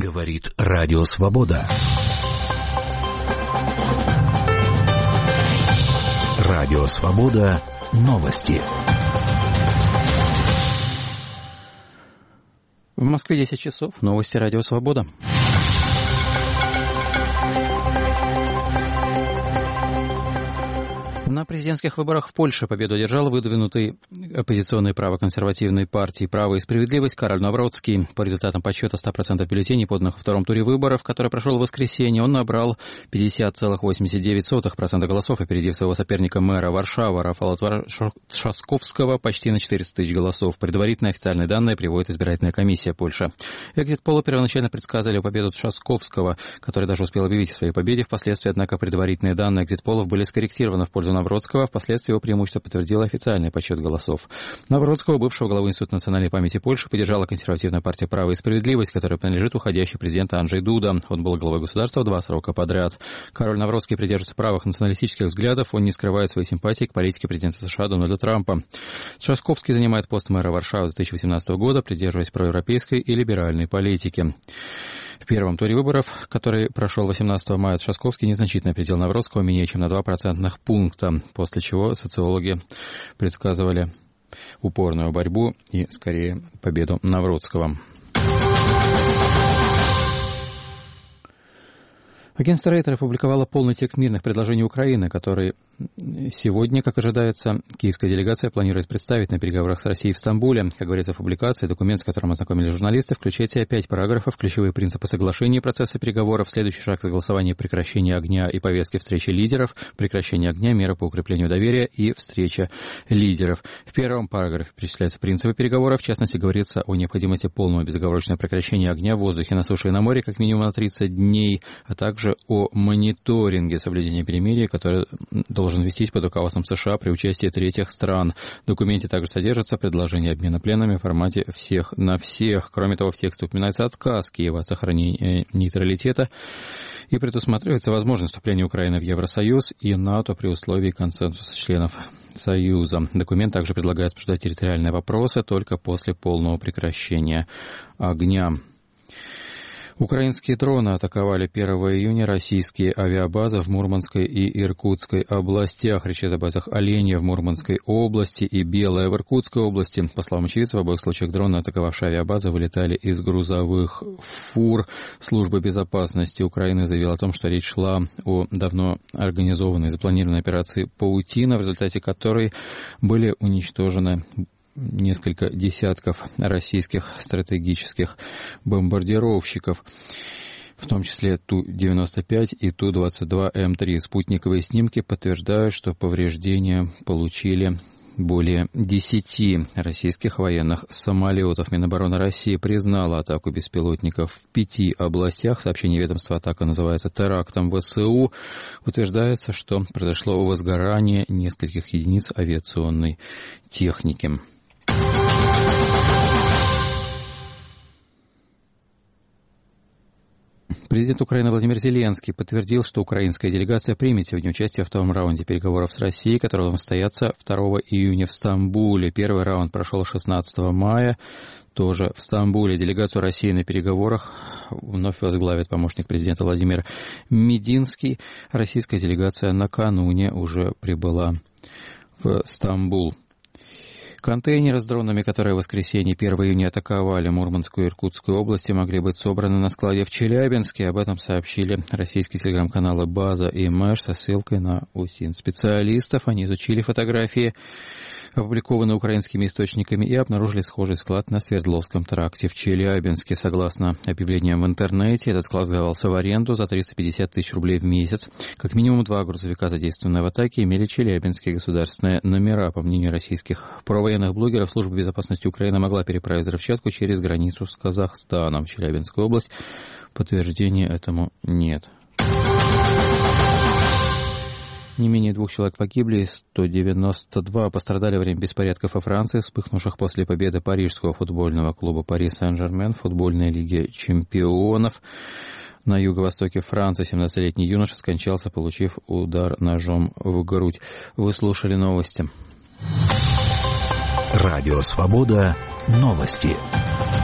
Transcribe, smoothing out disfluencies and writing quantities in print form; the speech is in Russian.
Говорит Радио Свобода. Радио Свобода. Новости. В Москве 10 часов. Новости Радио Свобода. На президентских выборах в Польше победу одержал выдвинутый оппозиционной правоконсервативной партии «Право и справедливость» Кароль Навроцкий. По результатам подсчета 100% бюллетеней, поданных во втором туре выборов, который прошел в воскресенье, он набрал 50,89% голосов, опередив своего соперника мэра Варшавы Рафала Трzaskowskiego почти на 400 тысяч голосов. Предварительные официальные данные приводит избирательная комиссия Польши. Экзит-полы первоначально предсказывали победу Трzaskowskiego, который даже успел объявить о своей победе. Впоследствии, однако, предварительные данные экзит-полов были скорректированы в пользу Навроцкого. Впоследствии его преимущество подтвердило официальный подсчет голосов. Навроцкого, бывшего главу Института национальной памяти Польши, поддержала консервативная партия «Право и справедливость», которой принадлежит уходящий президент Анджей Дуда. Он был главой государства 2 срока подряд. Кароль Навроцкий придерживается правых националистических взглядов. Он не скрывает своей симпатии к политике президента США Дональда Трампа. Трzaskowski занимает пост мэра Варшавы с 2018 года, придерживаясь проевропейской и либеральной политики. В первом туре выборов, который прошел 18 мая, Трzaskowski незначительно опередил Навроцкого менее чем на 2 процентных пункта, после чего социологи предсказывали упорную борьбу и, скорее, победу Навроцкого. Агентство Рейтер опубликовало полный текст мирных предложений Украины, который сегодня, как ожидается, киевская делегация планирует представить на переговорах с Россией в Стамбуле. Как говорится в публикации, документ, с которым ознакомили журналисты, включает в себя 5 параграфов, ключевые принципы соглашения и процесса переговоров, следующий шаг согласования прекращения огня и повестки встречи лидеров, прекращение огня, меры по укреплению доверия и встреча лидеров. В первом параграфе перечисляются принципы переговоров, в частности, говорится о необходимости полного безоговорочного прекращения огня в воздухе, на суше и на море как минимум на 30 дней, а также о мониторинге соблюдения перемирия, который должен вестись под руководством США при участии третьих стран. В документе также содержится предложение обмена пленными в формате всех на всех. Кроме того, в тексте упоминается отказ Киева от сохранения нейтралитета и предусматривается возможность вступления Украины в Евросоюз и НАТО при условии консенсуса членов Союза. Документ также предлагает обсуждать территориальные вопросы только после полного прекращения огня. Украинские дроны атаковали 1 июня российские авиабазы в Мурманской и Иркутской областях. Речь идет о базах Оленья в Мурманской области и Белая в Иркутской области. По словам очевидцев, в обоих случаях дроны, атаковавшие авиабазы, вылетали из грузовых фур. Служба безопасности Украины заявила о том, что речь шла о давно организованной и запланированной операции «Паутина», в результате которой были уничтожены несколько десятков российских стратегических бомбардировщиков, в том числе Ту-95 и Ту-22М3. Спутниковые снимки подтверждают, что повреждения получили более 10 российских военных самолетов. Минобороны России признала атаку беспилотников в 5 областях. В сообщении ведомства атака называется терактом ВСУ. Утверждается, что произошло возгорание нескольких единиц авиационной техники. Президент Украины Владимир Зеленский подтвердил, что украинская делегация примет сегодня участие в втором раунде переговоров с Россией, которые должны состояться 2 июня в Стамбуле. Первый раунд прошел 16 мая, тоже в Стамбуле. Делегацию России на переговорах вновь возглавит помощник президента Владимир Мединский. Российская делегация накануне уже прибыла в Стамбул. Контейнеры с дронами, которые в воскресенье 1 июня атаковали Мурманскую и Иркутскую области, могли быть собраны на складе в Челябинске. Об этом сообщили российские телеграм-каналы «База» и «Мэш» со ссылкой на УСИН специалистов. Они изучили фотографии, опубликованные украинскими источниками, и обнаружили схожий склад на Свердловском тракте в Челябинске. Согласно объявлениям в интернете, этот склад сдавался в аренду за 350 тысяч рублей в месяц. Как минимум 2 грузовика, задействованные в атаке, имели челябинские государственные номера. По мнению российских провоенных блогеров, Служба безопасности Украины могла переправить взрывчатку через границу с Казахстаном в Челябинскую область. Подтверждения этому нет. Не менее 2 человек погибли, 192 пострадали во время беспорядков во Франции, вспыхнувших после победы парижского футбольного клуба «Пари Сен-Жермен» в футбольной лиге чемпионов. На юго-востоке Франции 17-летний юноша скончался, получив удар ножом в грудь. Вы слушали новости. Радио «Свобода». Новости.